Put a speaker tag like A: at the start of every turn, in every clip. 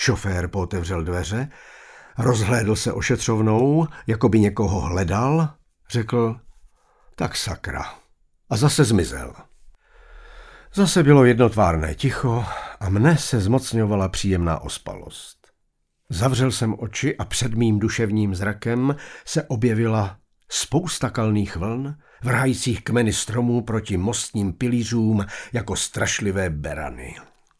A: Šofér pootevřel dveře, rozhlédl se ošetřovnou, jako by někoho hledal, řekl tak sakra a zase zmizel. Zase bylo jednotvárné ticho a mne se zmocňovala příjemná ospalost. Zavřel jsem oči a před mým duševním zrakem se objevila spousta kalných vln, vrhajících kmeny stromů proti mostním pilířům jako strašlivé berany.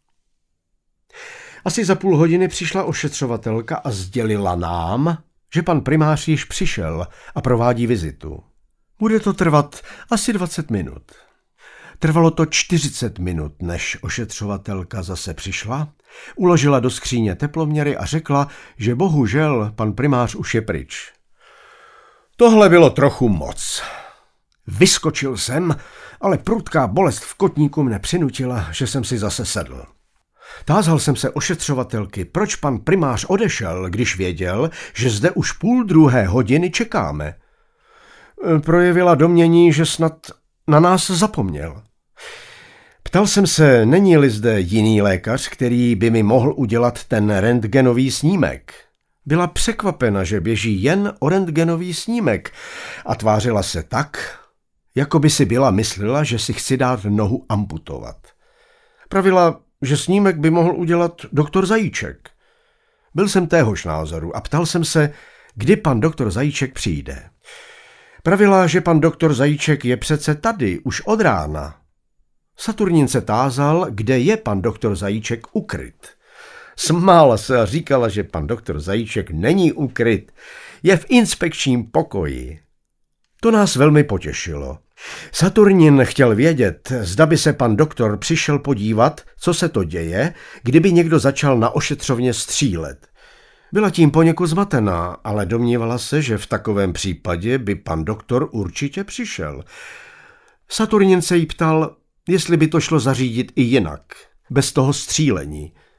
A: Asi za půl hodiny přišla ošetřovatelka a sdělila nám, že pan primář již přišel a provádí vizitu. Bude to trvat asi 20 minut. Trvalo to 40 minut, než ošetřovatelka zase přišla, uložila do skříně teploměry a řekla, že bohužel pan primář už je pryč. Tohle bylo trochu moc. Vyskočil jsem, ale prudká bolest v kotníku mne přinutila, že jsem si zase sedl. Tázal jsem se ošetřovatelky, proč pan primář odešel, když věděl, že zde už 11:30 čekáme. Projevila domnění, že snad na nás zapomněl. Ptal jsem se, není-li zde jiný lékař, který by mi mohl udělat ten rentgenový snímek. Byla překvapena, že běží jen o rentgenový snímek a tvářila se tak, jako by si byla myslela, že si chci dát nohu amputovat. Pravila, že snímek by mohl udělat doktor Zajíček. Byl jsem téhož názoru a ptal jsem se, kdy pan doktor Zajíček přijde. Pravila, že pan doktor Zajíček je přece tady, už od rána. Saturnin se tázal, kde je pan doktor Zajíček ukryt. Smála se a říkala, že pan doktor Zajíček není ukryt, je v inspekčním pokoji. To nás velmi potěšilo. Saturnin chtěl vědět, zda by se pan doktor přišel podívat, co se to děje, kdyby někdo začal na ošetřovně střílet. Byla tím poněkud zmatená, ale domnívala se, že v takovém případě by pan doktor určitě přišel. Saturnin se jí ptal, jestli by to šlo zařídit i jinak, bez toho střílení.